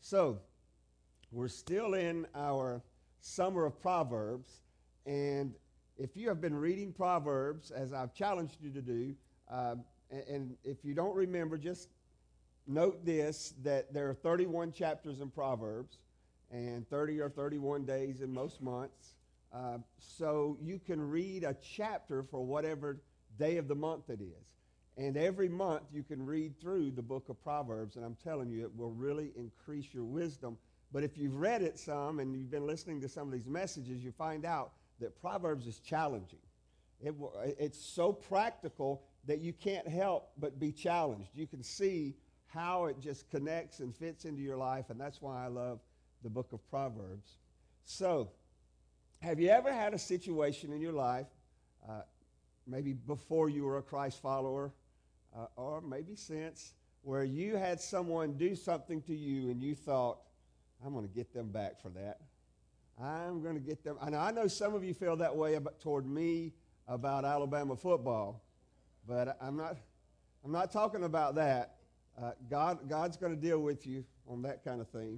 So, we're still in our summer of Proverbs, and if you have been reading Proverbs, as I've challenged you to do, and if you don't remember, just note this, that there are 31 chapters in Proverbs, and 30 or 31 days in most months. So you can read a chapter for whatever day of the month it is. And every month you can read through the book of Proverbs, and I'm telling you, it will really increase your wisdom. But if you've read it some and you've been listening to some of these messages, you find out that Proverbs is challenging. It's so practical that you can't help but be challenged. You can see how it just connects and fits into your life, and that's why I love the book of Proverbs. So, have you ever had a situation in your life, maybe before you were a Christ follower, or maybe since, where you had someone do something to you and you thought, I'm going to get them back for that. I'm going to get them. And I know some of you feel that way toward me about Alabama football, but I'm not talking about that. God's going to deal with you on that kind of thing.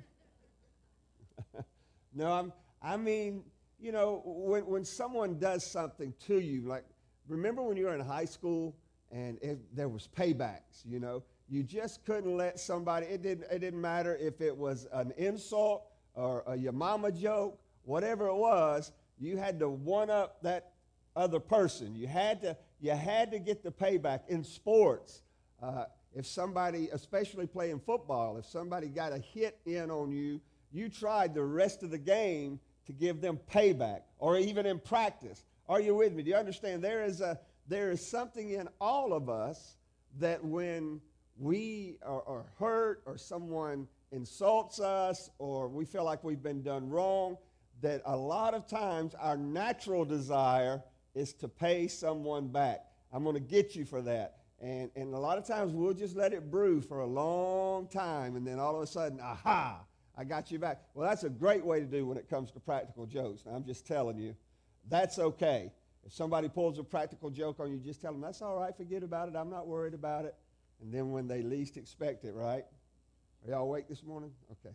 No, I mean, you know, when someone does something to you, like, remember when you were in high school and there was paybacks, you know? You just couldn't let somebody, it didn't matter if it was an insult or your mama joke, whatever it was, you had to one-up that other person. You had to get the payback. In sports, if somebody, especially playing football, if somebody got a hit in on you, you tried the rest of the game to give them payback, or even in practice. Are you with me? Do you understand? There is something in all of us that when we are hurt or someone insults us or we feel like we've been done wrong, that a lot of times our natural desire is to pay someone back. I'm going to get you for that. And a lot of times we'll just let it brew for a long time, and then all of a sudden, aha, I got you back. Well, that's a great way to do when it comes to practical jokes. Now, I'm just telling you, that's okay. If somebody pulls a practical joke on you, just tell them, that's all right, forget about it, I'm not worried about it. And then when they least expect it, right? Are y'all awake this morning? Okay.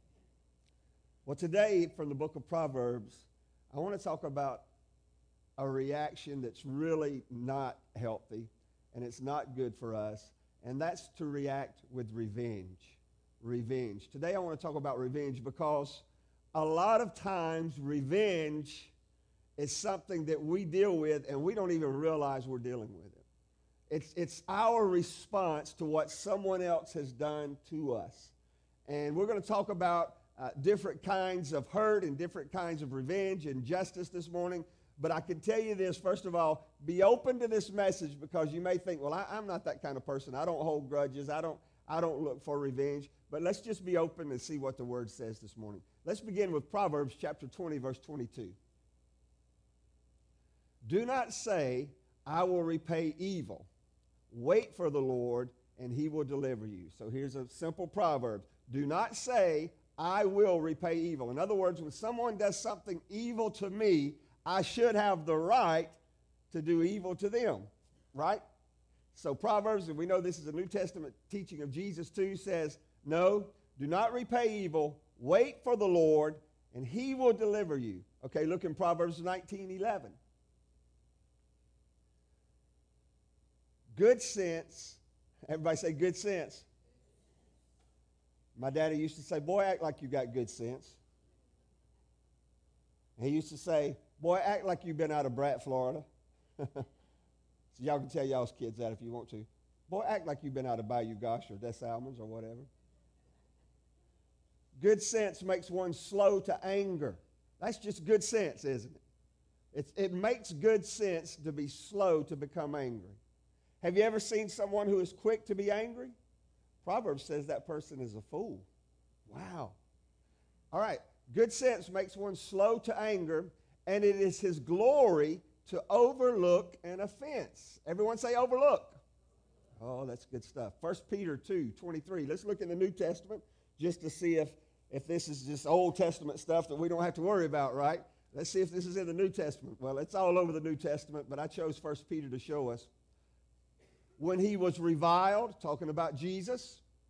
Well, today, from the book of Proverbs, I want to talk about a reaction that's really not healthy, and it's not good for us, and that's to react with revenge. Revenge. Today I want to talk about revenge because a lot of times revenge is something that we deal with and we don't even realize we're dealing with it. It's our response to what someone else has done to us. And we're going to talk about different kinds of hurt and different kinds of revenge and justice this morning. But I can tell you this, first of all, be open to this message because you may think, well, I'm not that kind of person. I don't hold grudges. I don't look for revenge. But let's just be open and see what the Word says this morning. Let's begin with Proverbs chapter 20, verse 22. Do not say, I will repay evil. Wait for the Lord, and He will deliver you. So here's a simple proverb. Do not say, I will repay evil. In other words, when someone does something evil to me, I should have the right to do evil to them, right? So Proverbs, and we know this is a New Testament teaching of Jesus too, says, no, do not repay evil. Wait for the Lord, and He will deliver you. Okay, look in Proverbs 19:11. Good sense. Everybody say good sense. My daddy used to say, boy, act like you got good sense. He used to say, boy, act like you've been out of Brat, Florida. So y'all can tell y'all's kids that if you want to. Boy, act like you've been out of Bayou Gosh or Des Allemands or whatever. Good sense makes one slow to anger. That's just good sense, isn't it? It makes good sense to be slow to become angry. Have you ever seen someone who is quick to be angry? Proverbs says that person is a fool. Wow. All right. Good sense makes one slow to anger, and it is his glory to overlook an offense. Everyone say overlook. Oh, that's good stuff. 1 Peter 2:23. Let's look in the New Testament just to see if this is just Old Testament stuff that we don't have to worry about, right? Let's see if this is in the New Testament. Well, it's all over the New Testament, but I chose 1 Peter to show us. When he was reviled, talking about Jesus,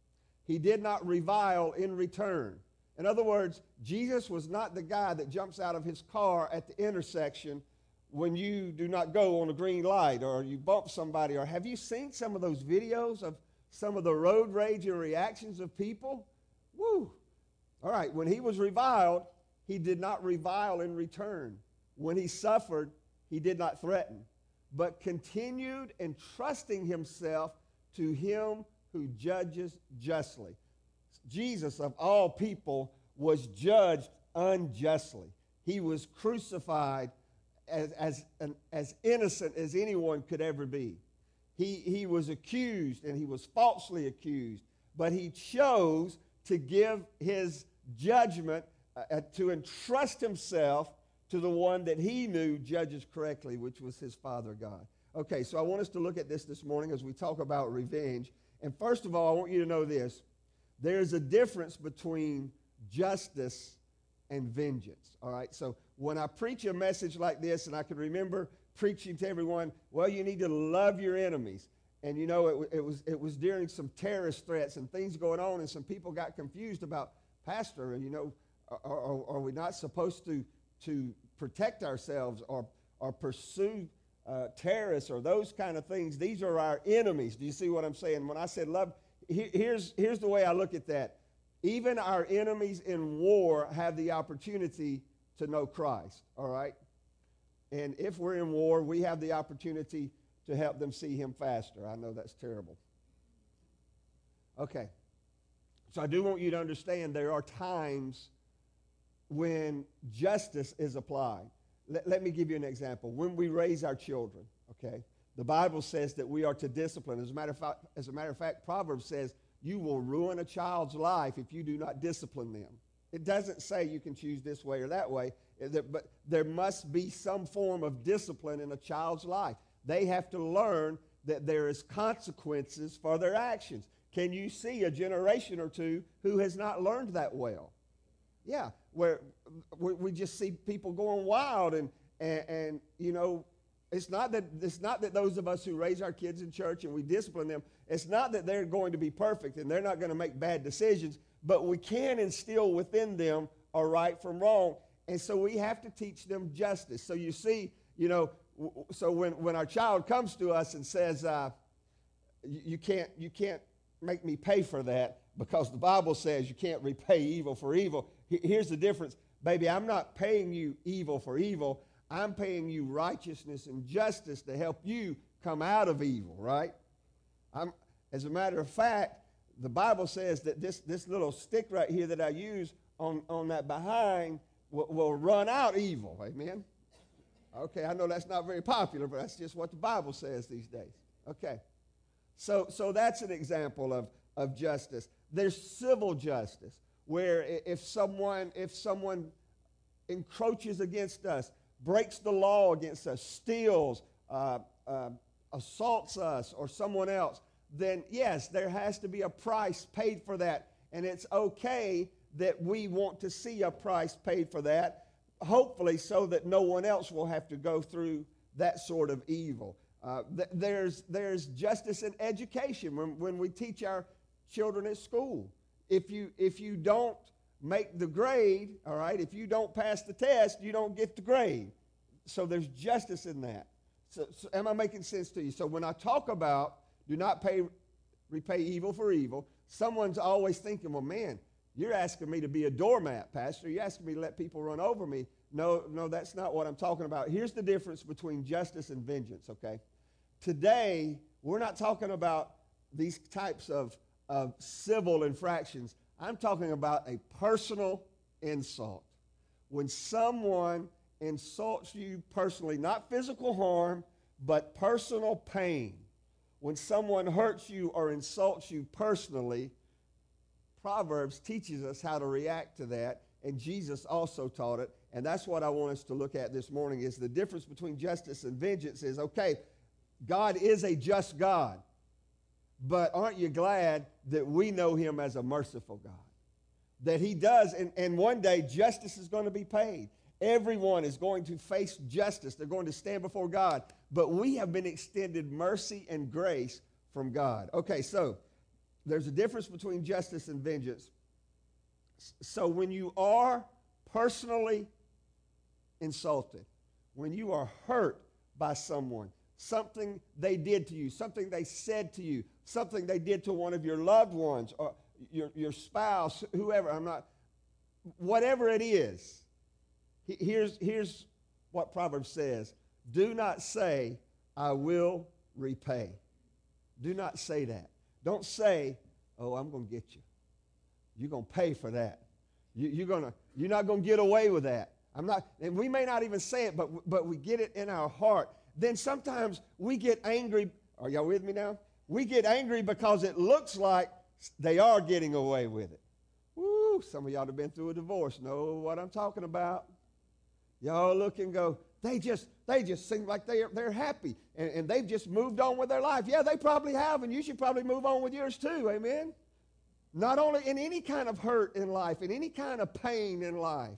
he did not revile in return. In other words, Jesus was not the guy that jumps out of his car at the intersection when you do not go on a green light or you bump somebody. Or have you seen some of those videos of some of the road rage and reactions of people? Woo! All right, when he was reviled, he did not revile in return. When he suffered, he did not threaten, but continued entrusting himself to him who judges justly. Jesus, of all people, was judged unjustly. He was crucified as innocent as anyone could ever be. He was accused, and he was falsely accused, but he chose to give his judgment, to entrust himself to the one that he knew judges correctly, which was his Father God. Okay, so I want us to look at this morning as we talk about revenge. And first of all, I want you to know this. There's a difference between justice and vengeance, all right? So when I preach a message like this, and I can remember preaching to everyone, well, you need to love your enemies. And, you know, it was during some terrorist threats and things going on, and some people got confused about, Pastor, you know, are we not supposed to protect ourselves or pursue terrorists or those kind of things? These are our enemies. Do you see what I'm saying? When I said love, here's the way I look at that. Even our enemies in war have the opportunity to know Christ, all right? And if we're in war, we have the opportunity to help them see him faster. I know that's terrible. Okay. So I do want you to understand there are times when justice is applied. Let me give you an example. When we raise our children, okay, the Bible says that we are to discipline. As a matter of fact, Proverbs says you will ruin a child's life if you do not discipline them. It doesn't say you can choose this way or that way, but there must be some form of discipline in a child's life. They have to learn that there is consequences for their actions. Can you see a generation or two who has not learned that well? Yeah, where we just see people going wild, and you know, it's not that those of us who raise our kids in church and we discipline them, it's not that they're going to be perfect and they're not going to make bad decisions, but we can instill within them a right from wrong, and so we have to teach them justice. So you see, you know, so when our child comes to us and says, you can't make me pay for that because the Bible says you can't repay evil for evil. Here's the difference. Baby, I'm not paying you evil for evil. I'm paying you righteousness and justice to help you come out of evil, right? As a matter of fact, the Bible says that this little stick right here that I use on that behind will run out evil. Amen? Okay, I know that's not very popular, but that's just what the Bible says these days. Okay. So that's an example of justice. There's civil justice, where if someone encroaches against us, breaks the law against us, steals, assaults us or someone else, then yes, there has to be a price paid for that. And it's okay that we want to see a price paid for that, hopefully so that no one else will have to go through that sort of evil. There's justice in education when we teach our children at school. If you don't make the grade, all right, if you don't pass the test, you don't get the grade. So there's justice in that. So am I making sense to you? So when I talk about do not repay evil for evil, someone's always thinking, well, man, you're asking me to be a doormat, Pastor. You're asking me to let people run over me. No, that's not what I'm talking about. Here's the difference between justice and vengeance, okay? Today, we're not talking about these types of civil infractions. I'm talking about a personal insult. When someone insults you personally, not physical harm, but personal pain. When someone hurts you or insults you personally, Proverbs teaches us how to react to that, and Jesus also taught it, and that's what I want us to look at this morning is the difference between justice and vengeance is, okay, God is a just God, but aren't you glad that we know him as a merciful God? That he does, and one day justice is going to be paid. Everyone is going to face justice. They're going to stand before God, but we have been extended mercy and grace from God. Okay, so There's a difference between justice and vengeance. So when you are personally insulted, when you are hurt by someone, something they did to you, something they said to you, something they did to one of your loved ones or your spouse, whoever, whatever it is, here's what Proverbs says. Do not say, I will repay. Do not say that. Don't say, oh, I'm going to get you. You're going to pay for that. You're not going to get away with that. And we may not even say it, but we get it in our heart. Then sometimes we get angry. Are y'all with me now? We get angry because it looks like they are getting away with it. Woo, some of y'all have been through a divorce, know what I'm talking about. Y'all look and go, they just seem like they're happy, and they've just moved on with their life. Yeah, they probably have, and you should probably move on with yours too, amen? Not only in any kind of hurt in life, in any kind of pain in life.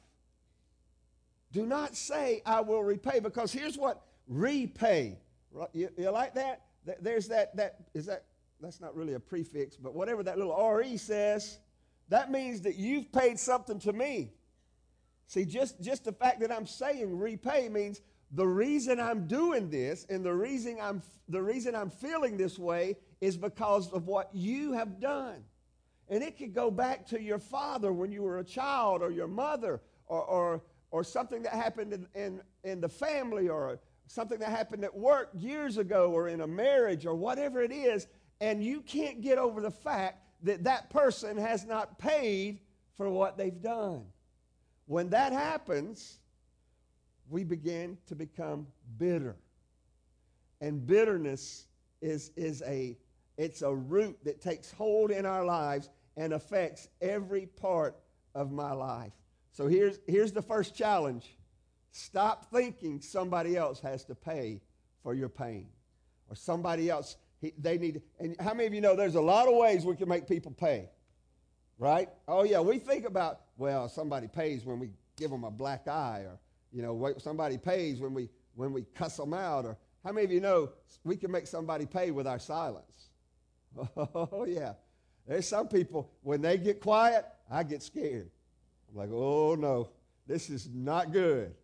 Do not say, I will repay, because here's what repay. You like that? There's that's not really a prefix, but whatever that little RE says, that means that you've paid something to me. See, just the fact that I'm saying repay means the reason I'm doing this and the reason I'm feeling this way is because of what you have done. And it could go back to your father when you were a child, or your mother, or something that happened in the family, or something that happened at work years ago, or in a marriage, or whatever it is, and you can't get over the fact that that person has not paid for what they've done. When that happens, we begin to become bitter. And bitterness is a root that takes hold in our lives and affects every part of my life. So here's the first challenge. Stop thinking somebody else has to pay for your pain, or somebody else, they need. And how many of you know there's a lot of ways we can make people pay? Right? Oh, yeah, we think about, well, somebody pays when we give them a black eye, or, somebody pays when we cuss them out, or how many of you know we can make somebody pay with our silence? Oh, yeah. There's some people, when they get quiet, I get scared. I'm like, oh, no, this is not good.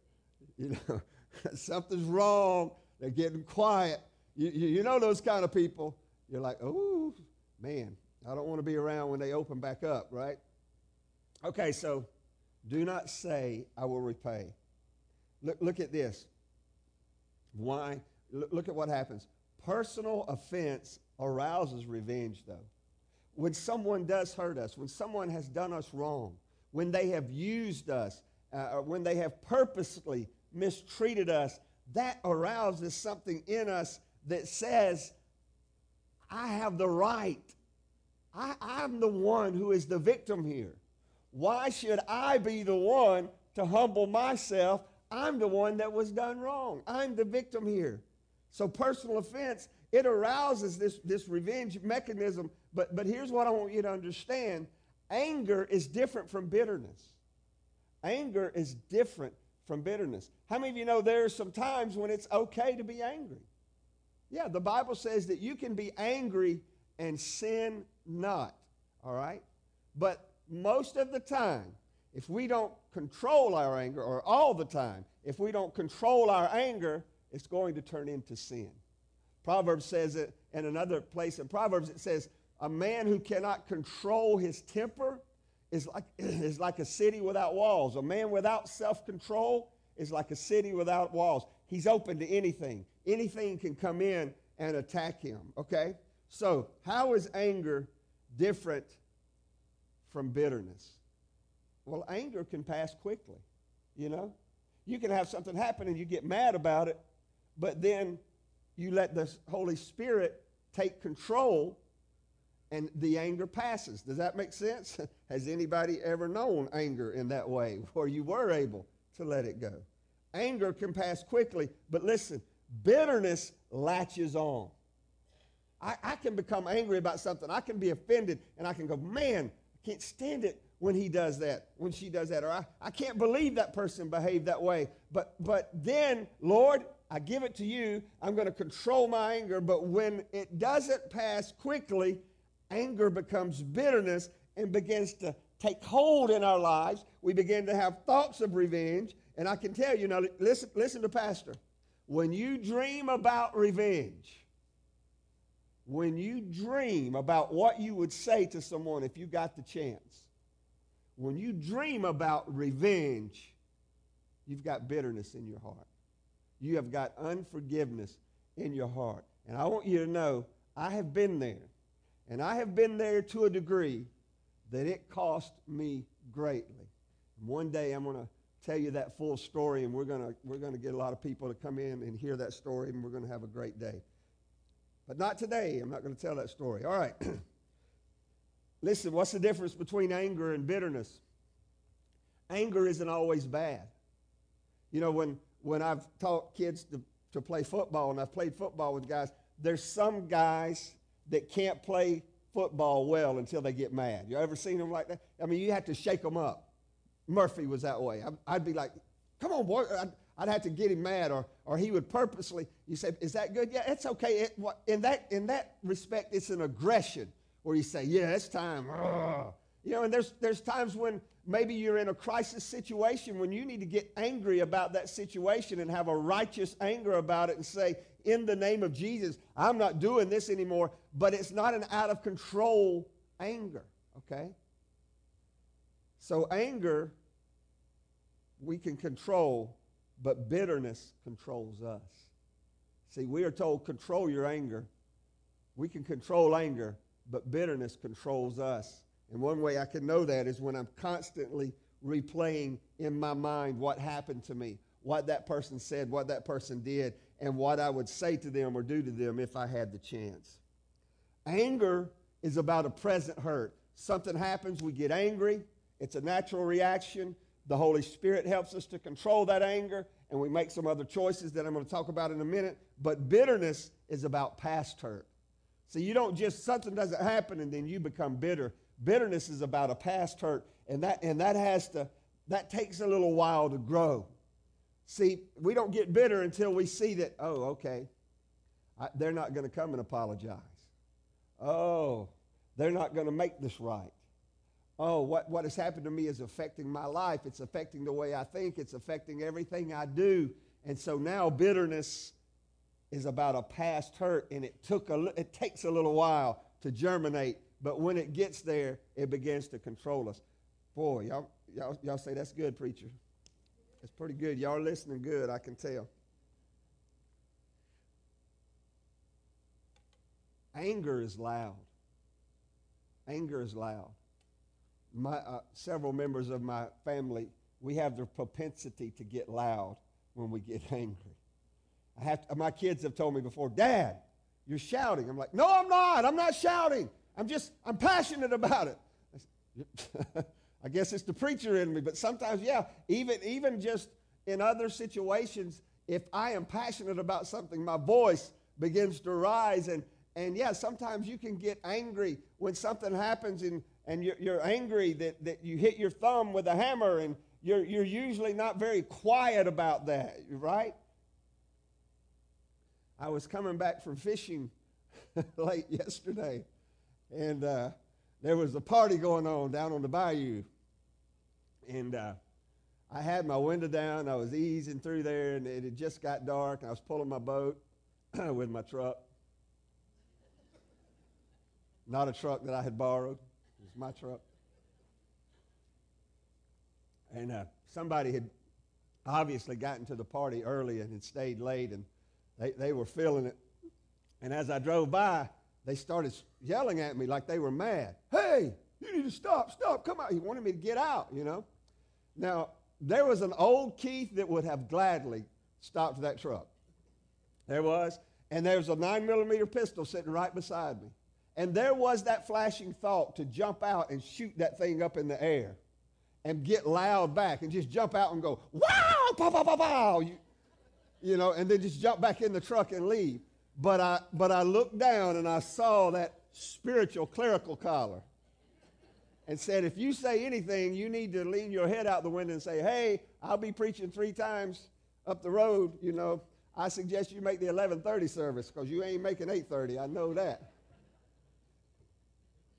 Something's wrong. They're getting quiet. You know those kind of people. You're like, oh, man. I don't want to be around when they open back up, right? Okay, so do not say, I will repay. Look at this. Why? Look at what happens. Personal offense arouses revenge, though. When someone does hurt us, when someone has done us wrong, when they have used us, or when they have purposely mistreated us, that arouses something in us that says, I have the right. I'm the one who is the victim here. Why should I be the one to humble myself? I'm the one that was done wrong. I'm the victim here. So personal offense, it arouses this revenge mechanism. But here's what I want you to understand. Anger is different from bitterness. Anger is different from bitterness. How many of you know there are some times when it's okay to be angry? Yeah, the Bible says that you can be angry and sin not, all right? But most of the time, if we don't control our anger, or all the time, if we don't control our anger, it's going to turn into sin. Proverbs says it in another place in Proverbs, it says, a man who cannot control his temper is like a city without walls. A man without self-control is like a city without walls. He's open to anything. Anything can come in and attack him, okay? So how is anger different from bitterness? Well, anger can pass quickly, You can have something happen and you get mad about it, but then you let the Holy Spirit take control and the anger passes. Does that make sense? Has anybody ever known anger in that way, where you were able to let it go? Anger can pass quickly, but listen, bitterness latches on. I can become angry about something. I can be offended, and I can go, man, I can't stand it when he does that, when she does that, or I can't believe that person behaved that way. But then, Lord, I give it to you. I'm going to control my anger, but when it doesn't pass quickly, anger becomes bitterness and begins to take hold in our lives. We begin to have thoughts of revenge. And I can tell you, now listen to Pastor. When you dream about revenge, when you dream about what you would say to someone if you got the chance, when you dream about revenge, you've got bitterness in your heart. You have got unforgiveness in your heart. And I want you to know, I have been there. And I have been there to a degree that it cost me greatly. And one day I'm going to tell you that full story, and we're going to get a lot of people to come in and hear that story, and we're going to have a great day. But not today. I'm not going to tell that story. All right. Listen, what's the difference between anger and bitterness? Anger isn't always bad. You know, when I've taught kids to play football, and I've played football with guys, there's some guys that can't play football well until they get mad. You ever seen them like that? I mean, you have to shake them up. Murphy was that way. I'd be like, come on, boy. I'd have to get him mad, or he would purposely, you say, is that good? Yeah, it's okay. In that respect, it's an aggression where you say, yeah, it's time. You know, and there's times when maybe you're in a crisis situation when you need to get angry about that situation and have a righteous anger about it and say, in the name of Jesus, I'm not doing this anymore. But it's not an out of control anger, okay? So anger, we can control, but bitterness controls us. See, we are told, control your anger. We can control anger, but bitterness controls us. And one way I can know that is when I'm constantly replaying in my mind what happened to me, what that person said, what that person did, and what I would say to them or do to them if I had the chance. Anger is about a present hurt. Something happens, we get angry. It's a natural reaction. The Holy Spirit helps us to control that anger, and we make some other choices that I'm going to talk about in a minute. But bitterness is about past hurt. So you don't just, something doesn't happen and then you become bitter. Bitterness is about a past hurt, and that takes a little while to grow. See, we don't get bitter until we see that, oh, okay, they're not going to come and apologize. Oh, they're not going to make this right. Oh, what has happened to me is affecting my life. It's affecting the way I think. It's affecting everything I do. And so now bitterness is about a past hurt, and it takes a little while to germinate. But when it gets there, it begins to control us. Boy, y'all say that's good, preacher. That's pretty good. Y'all are listening good, I can tell. Anger is loud. Anger is loud. Several members of my family, we have the propensity to get loud when we get angry. My kids have told me before, Dad, you're shouting. I'm like, no, I'm not. I'm not shouting. I'm passionate about it. I guess it's the preacher in me, but sometimes, yeah, even just in other situations, if I am passionate about something, my voice begins to rise. And yeah, sometimes you can get angry when something happens and you're angry that you hit your thumb with a hammer, and you're usually not very quiet about that, right? I was coming back from fishing late yesterday, and there was a party going on down on the bayou. And I had my window down. I was easing through there, and it had just got dark. I was pulling my boat with my truck. Not a truck that I had borrowed. It was my truck. And somebody had obviously gotten to the party early and had stayed late, and they were feeling it. And as I drove by, they started yelling at me like they were mad. Hey, you need to stop, come out. He wanted me to get out, you know. Now, there was an old Keith that would have gladly stopped that truck. There was. And there was a 9mm pistol sitting right beside me. And there was that flashing thought to jump out and shoot that thing up in the air and get loud back and just jump out and go, wow, pow, pow, pow, pow, you know, and then just jump back in the truck and leave. But I looked down and I saw that spiritual clerical collar and said, if you say anything, you need to lean your head out the window and say, hey, I'll be preaching 3 times up the road, you know. I suggest you make the 11:30 service because you ain't making 8:30. I know that.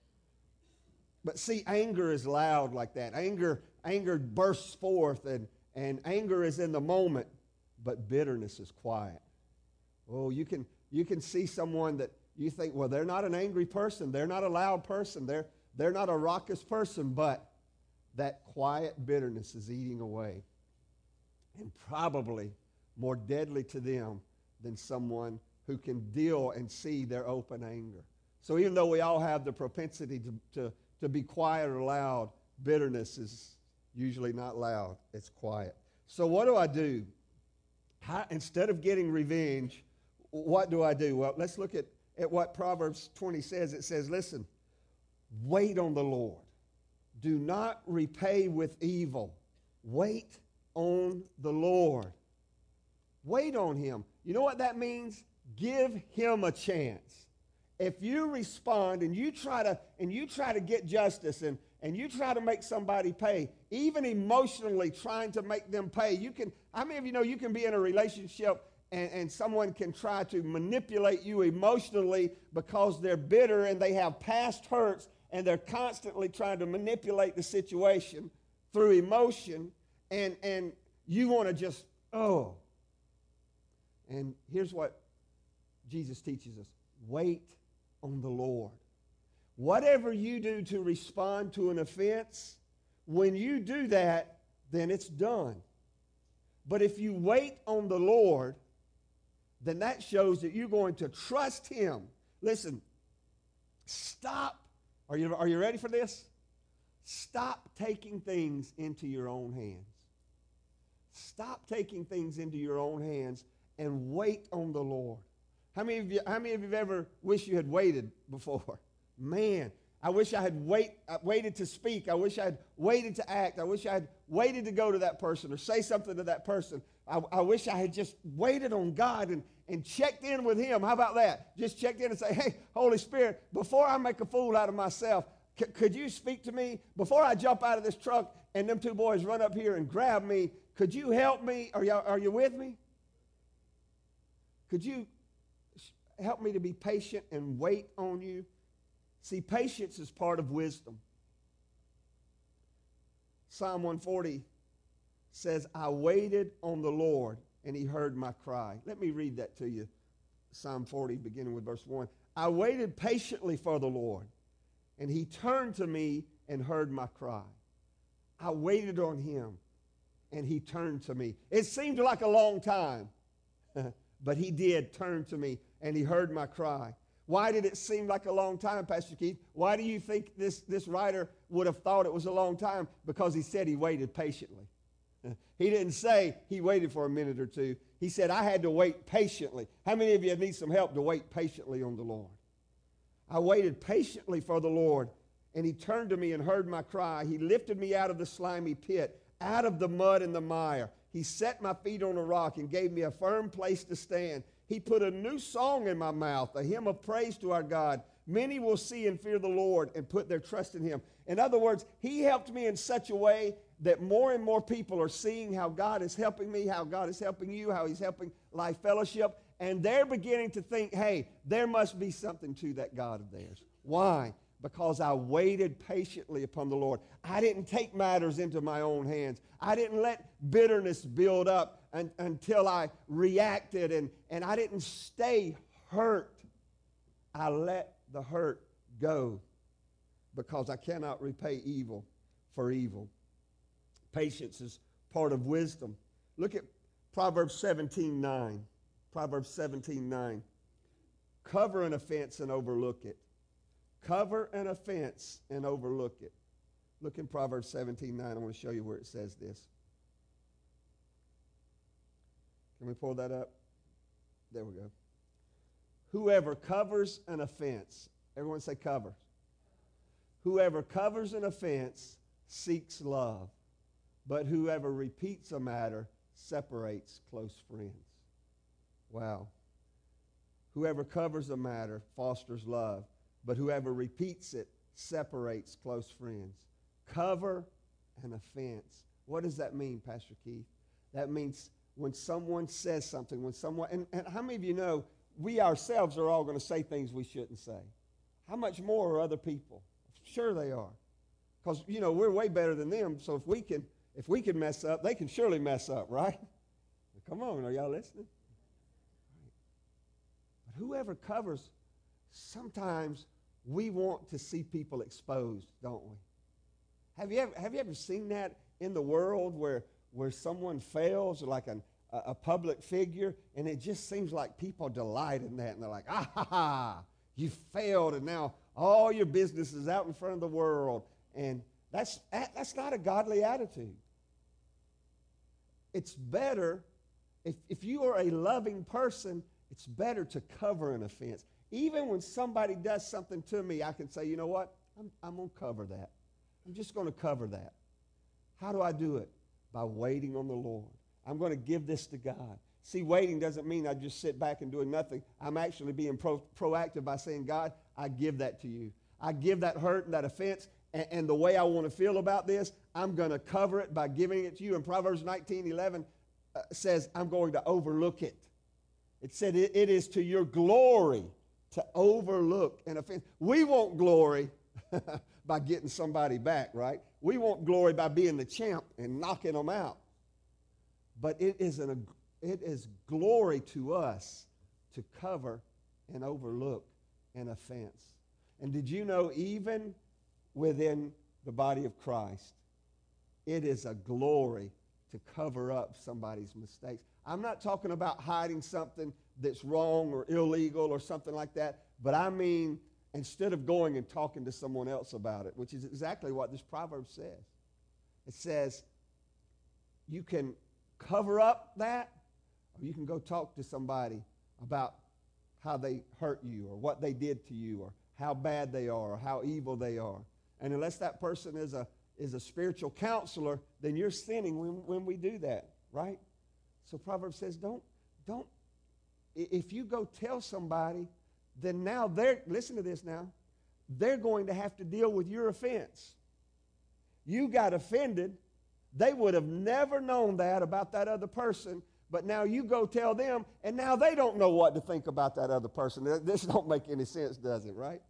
But see, anger is loud like that. Anger bursts forth, and anger is in the moment, but bitterness is quiet. Oh, you can see someone that you think, well, they're not an angry person, they're not a loud person, they're not a raucous person, but that quiet bitterness is eating away, and probably more deadly to them than someone who can deal and see their open anger. So even though we all have the propensity to be quiet or loud, bitterness is usually not loud, it's quiet. So what do? Instead of getting revenge, what do? Well, let's look at what Proverbs 20 says. It says, listen, wait on the Lord. Do not repay with evil. Wait on the Lord. Wait on him. You know what that means? Give him a chance. If you respond and you try to get justice and you try to make somebody pay, even emotionally trying to make them pay, how many of you know you can be in a relationship and someone can try to manipulate you emotionally because they're bitter and they have past hurts and they're constantly trying to manipulate the situation through emotion, and you want to just, oh. And here's what Jesus teaches us. Wait on the Lord. Whatever you do to respond to an offense, when you do that, then it's done. But if you wait on the Lord, then that shows that you're going to trust him. Listen, stop. Are you ready for this? Stop taking things into your own hands. Stop taking things into your own hands and wait on the Lord. How many of you have ever wished you had waited before? Man, I wish I had waited to speak. I wish I had waited to act. I wish I had waited to go to that person or say something to that person. I wish I had just waited on God and checked in with him. How about that? Just checked in and say, hey, Holy Spirit, before I make a fool out of myself, could you speak to me? Before I jump out of this truck and them two boys run up here and grab me, could you help me? Are you with me? Could you help me to be patient and wait on you? See, patience is part of wisdom. Psalm 140 says, I waited on the Lord, and he heard my cry. Let me read that to you. Psalm 40, beginning with verse 1. I waited patiently for the Lord, and he turned to me and heard my cry. I waited on him, and he turned to me. It seemed like a long time, but he did turn to me, and he heard my cry. Why did it seem like a long time, Pastor Keith? Why do you think this writer would have thought it was a long time? Because he said he waited patiently. He didn't say he waited for a minute or two. He said, I had to wait patiently. How many of you need some help to wait patiently on the Lord? I waited patiently for the Lord, and he turned to me and heard my cry. He lifted me out of the slimy pit, out of the mud and the mire. He set my feet on a rock and gave me a firm place to stand. He put a new song in my mouth, a hymn of praise to our God. Many will see and fear the Lord and put their trust in him. In other words, he helped me in such a way that more and more people are seeing how God is helping me, how God is helping you, how he's helping Life Fellowship, and they're beginning to think, hey, there must be something to that God of theirs. Why? Because I waited patiently upon the Lord. I didn't take matters into my own hands. I didn't let bitterness build up until I reacted, and I didn't stay hurt. I let the hurt go because I cannot repay evil for evil. Patience is part of wisdom. Look at Proverbs 17:9. Proverbs 17:9. Cover an offense and overlook it. Cover an offense and overlook it. Look in Proverbs 17:9. I want to show you where it says this. Can we pull that up? There we go. Whoever covers an offense, everyone say cover. Whoever covers an offense seeks love, but whoever repeats a matter separates close friends. Wow. Whoever covers a matter fosters love, but whoever repeats it separates close friends. Cover an offense. What does that mean, Pastor Keith? That means when someone says something, and how many of you know we ourselves are all going to say things we shouldn't say? How much more are other people? Sure they are. Because, we're way better than them. So if we can mess up, they can surely mess up, right? Come on, are y'all listening? But whoever covers, sometimes we want to see people exposed, don't we? Have you ever seen that in the world where someone fails, like a public figure, and it just seems like people delight in that, and they're like, ah, ha, ha, you failed, and now all your business is out in front of the world. And that's not a godly attitude. It's better, if you are a loving person, it's better to cover an offense. Even when somebody does something to me, I can say, you know what? I'm going to cover that. I'm just going to cover that. How do I do it? By waiting on the Lord. I'm going to give this to God. See, waiting doesn't mean I just sit back and doing nothing. I'm actually being proactive by saying, God, I give that to you. I give that hurt and that offense, and the way I want to feel about this, I'm going to cover it by giving it to you. And Proverbs 19:11 says, I'm going to overlook it. It said it is to your glory to overlook an offense. We want glory by getting somebody back, right? We want glory by being the champ and knocking them out. But it is glory to us to cover and overlook an offense. And did you know, even within the body of Christ, it is a glory to cover up somebody's mistakes. I'm not talking about hiding something that's wrong or illegal or something like that, but I mean, instead of going and talking to someone else about it, which is exactly what this proverb says. It says you can cover up that, or you can go talk to somebody about how they hurt you or what they did to you or how bad they are or how evil they are. And unless that person is a spiritual counselor, then you're sinning when we do that, right? So Proverbs says, don't, if you go tell somebody, then now listen to this now, they're going to have to deal with your offense. You got offended. They would have never known that about that other person, but now you go tell them, and now they don't know what to think about that other person. This don't make any sense, does it, right?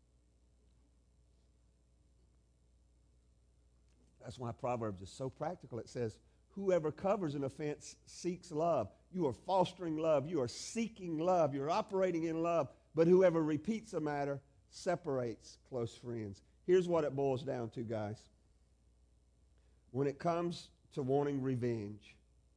That's why Proverbs is so practical. It says, whoever covers an offense seeks love. You are fostering love. You are seeking love. You're operating in love. But whoever repeats a matter separates close friends. Here's what it boils down to, guys. When it comes to wanting revenge,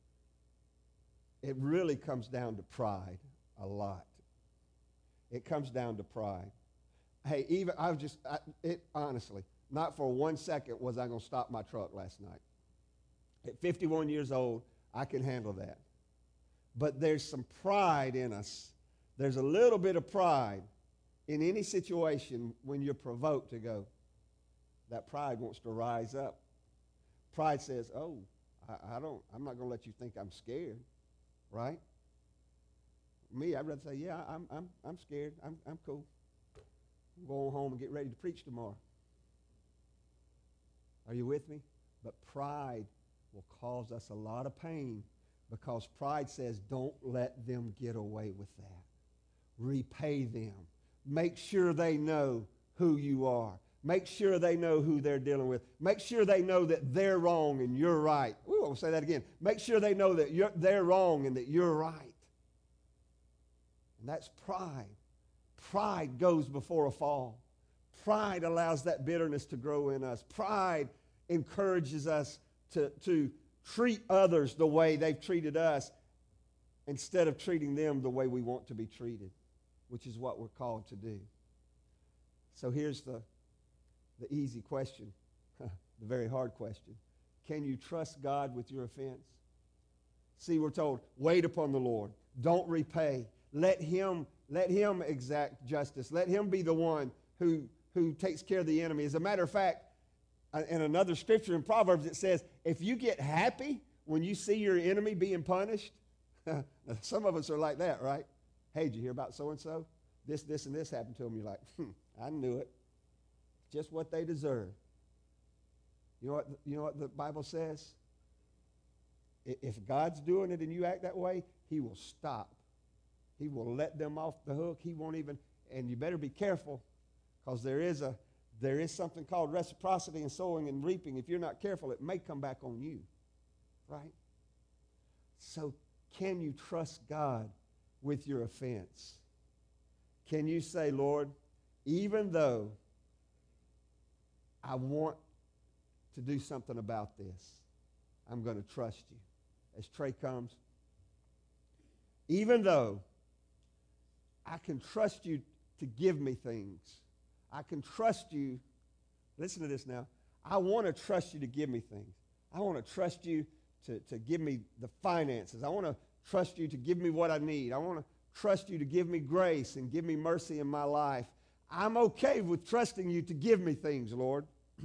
it really comes down to pride a lot. It comes down to pride. Hey, honestly, not for 1 second was I going to stop my truck last night. At 51 years old, I can handle that. But there's some pride in us. There's a little bit of pride in any situation when you're provoked to go. That pride wants to rise up. Pride says, oh, I'm not going to let you think I'm scared, right? Me, I'd rather say, yeah, I'm scared. I'm cool. I'm going home and get ready to preach tomorrow. Are you with me? But pride will cause us a lot of pain because pride says, don't let them get away with that. Repay them. Make sure they know who you are. Make sure they know who they're dealing with. Make sure they know that they're wrong and you're right. Ooh, I'll say that again. Make sure they know that they're wrong and that you're right. And that's pride. Pride goes before a fall. Pride allows that bitterness to grow in us. Pride encourages us to treat others the way they've treated us instead of treating them the way we want to be treated, which is what we're called to do. So here's the easy question, the very hard question. Can you trust God with your offense? See, we're told, wait upon the Lord. Don't repay. Let him exact justice. Let him be the one who takes care of the enemy. As a matter of fact, in another scripture in Proverbs, it says, if you get happy when you see your enemy being punished, some of us are like that, right? Hey, did you hear about so-and-so? This, and this happened to them. You're like, I knew it. Just what they deserve. You know what the Bible says? If God's doing it and you act that way, he will stop. He will let them off the hook. He won't even, and you better be careful because there is there is something called reciprocity in sowing and reaping. If you're not careful, it may come back on you, right? So can you trust God with your offense? Can you say, Lord, even though I want to do something about this, I'm going to trust you. As Trey comes, even though I can trust you to give me things, I can trust you, listen to this now, I want to trust you to give me things. I want to trust you to give me the finances. I want to trust you to give me what I need. I want to trust you to give me grace and give me mercy in my life. I'm okay with trusting you to give me things, Lord.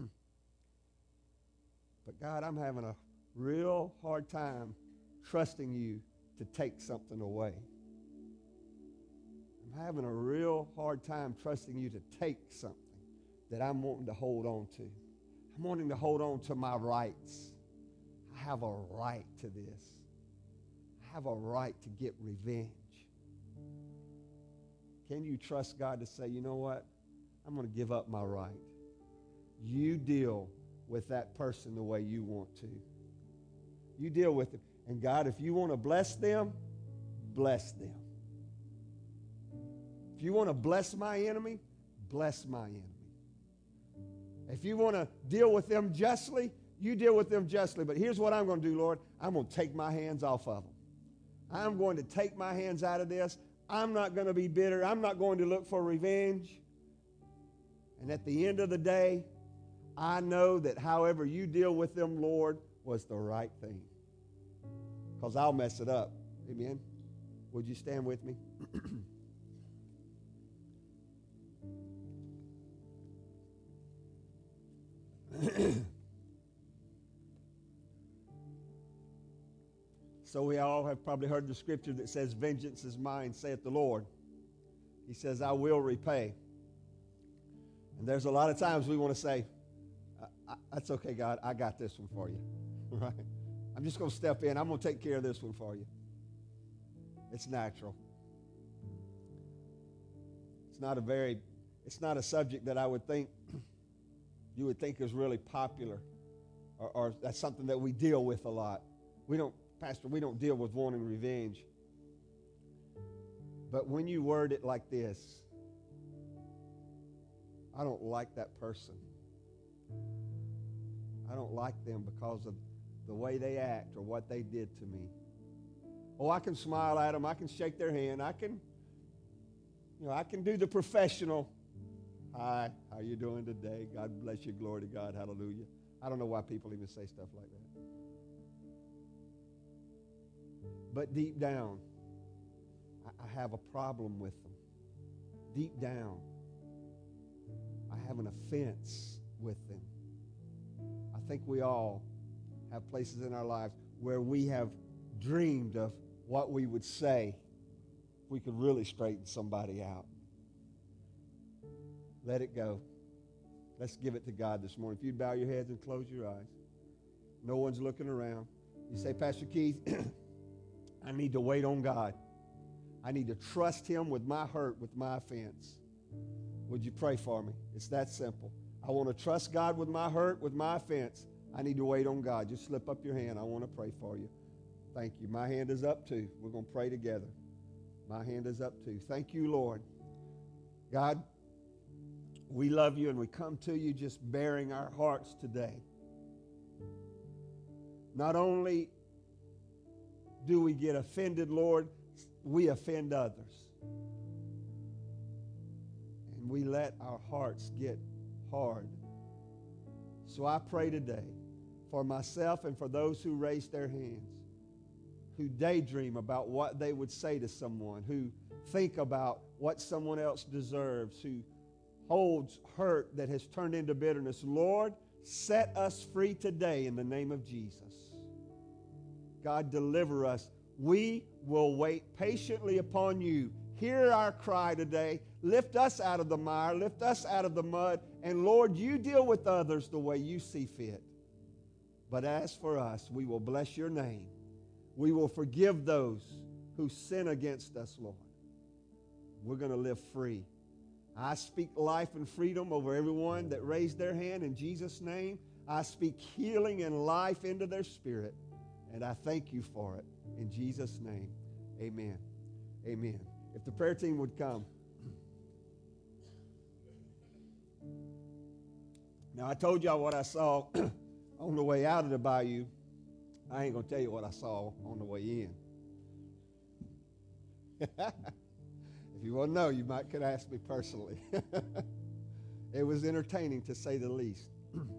But God, I'm having a real hard time trusting you to take something away. I'm having a real hard time trusting you to take something that I'm wanting to hold on to. I'm wanting to hold on to my rights. I have a right to this. I have a right to get revenge. Can you trust God to say, you know what? I'm going to give up my right. You deal with that person the way you want to. You deal with them. And God, if you want to bless them, bless them. If you want to bless my enemy, bless my enemy. If you want to deal with them justly, you deal with them justly. But here's what I'm going to do, Lord. I'm going to take my hands off of them. I'm going to take my hands out of this. I'm not going to be bitter. I'm not going to look for revenge. And at the end of the day, I know that however you deal with them, Lord, was the right thing. Because I'll mess it up. Amen? Would you stand with me? So we all have probably heard the scripture that says, vengeance is mine, saith the Lord. He says, I will repay. And there's a lot of times we want to say, that's okay, God, I got this one for you. Right? I'm just going to step in. I'm going to take care of this one for you. It's natural. It's not a subject that I would think you would think is really popular or that's something that we deal with a lot. Pastor, we don't deal with wanting revenge. But when you word it like this, I don't like that person. I don't like them because of the way they act or what they did to me. Oh, I can smile at them. I can shake their hand. I can do the professional. Hi, how you doing today? God bless you. Glory to God. Hallelujah. I don't know why people even say stuff like that. But deep down, I have a problem with them. Deep down, I have an offense with them. I think we all have places in our lives where we have dreamed of what we would say if we could really straighten somebody out. Let it go. Let's give it to God this morning. If you'd bow your heads and close your eyes. No one's looking around. You say, Pastor Keith, I need to wait on God. I need to trust him with my hurt, with my offense. Would you pray for me? It's that simple. I want to trust God with my hurt, with my offense. I need to wait on God. Just slip up your hand. I want to pray for you. Thank you. My hand is up too. We're going to pray together. My hand is up too. Thank you, Lord. God, we love you and we come to you just bearing our hearts today. Not only do we get offended, Lord, we offend others. And we let our hearts get hard. So I pray today for myself and for those who raise their hands, who daydream about what they would say to someone, who think about what someone else deserves, who holds hurt that has turned into bitterness. Lord, set us free today in the name of Jesus. God, deliver us. We will wait patiently upon you. Hear our cry today. Lift us out of the mire. Lift us out of the mud. And Lord, you deal with others the way you see fit. But as for us, we will bless your name. We will forgive those who sin against us, Lord. We're going to live free. I speak life and freedom over everyone that raised their hand in Jesus' name. I speak healing and life into their spirit, and I thank you for it. In Jesus' name, amen. Amen. If the prayer team would come. Now, I told y'all what I saw on the way out of the bayou. I ain't going to tell you what I saw on the way in. If you want to know, you could ask me personally. It was entertaining, to say the least.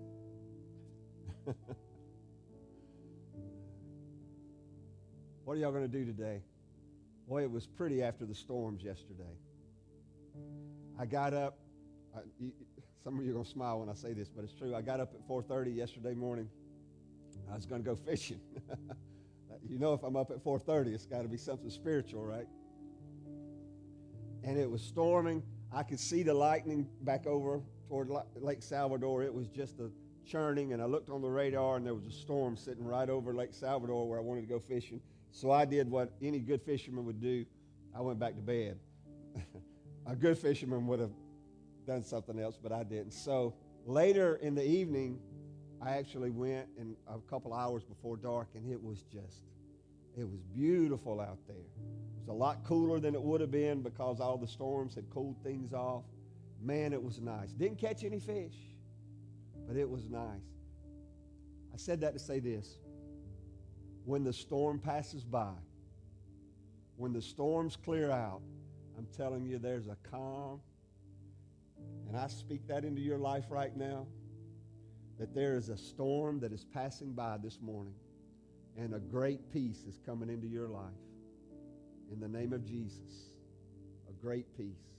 What are y'all going to do today? Boy, it was pretty after the storms yesterday. I got up. Some of you are going to smile when I say this, but it's true. I got up at 4:30 yesterday morning. I was going to go fishing. You know, if I'm up at 4:30, it's got to be something spiritual, right? And it was storming. I could see the lightning back over toward Lake Salvador. It was just a churning, and I looked on the radar, and there was a storm sitting right over Lake Salvador where I wanted to go fishing. So I did what any good fisherman would do. I went back to bed. A good fisherman would have done something else, but I didn't. So later in the evening, I actually went, and a couple hours before dark, and it was beautiful out there. It was a lot cooler than it would have been because all the storms had cooled things off. Man, it was nice. Didn't catch any fish, but it was nice. I said that to say this. When the storm passes by, when the storms clear out, I'm telling you there's a calm, and I speak that into your life right now, that there is a storm that is passing by this morning, and a great peace is coming into your life. In the name of Jesus, a great peace.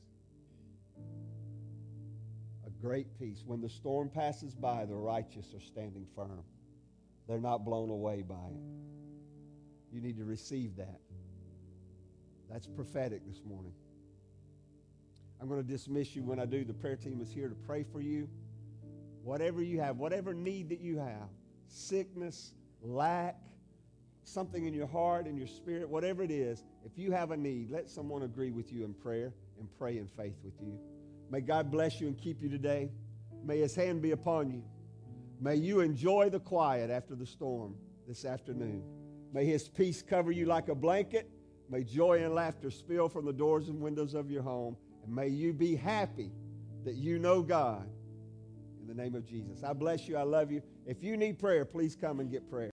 A great peace. When the storm passes by, the righteous are standing firm. They're not blown away by it. You need to receive that. That's prophetic this morning. I'm going to dismiss you. When I do, the prayer team is here to pray for you. Whatever you have, whatever need that you have, sickness, lack, something in your heart, in your spirit, whatever it is, if you have a need, let someone agree with you in prayer and pray in faith with you. May God bless you and keep you today. May His hand be upon you. May you enjoy the quiet after the storm this afternoon. May His peace cover you like a blanket. May joy and laughter spill from the doors and windows of your home. And may you be happy that you know God. In the name of Jesus. I bless you. I love you. If you need prayer, please come and get prayer.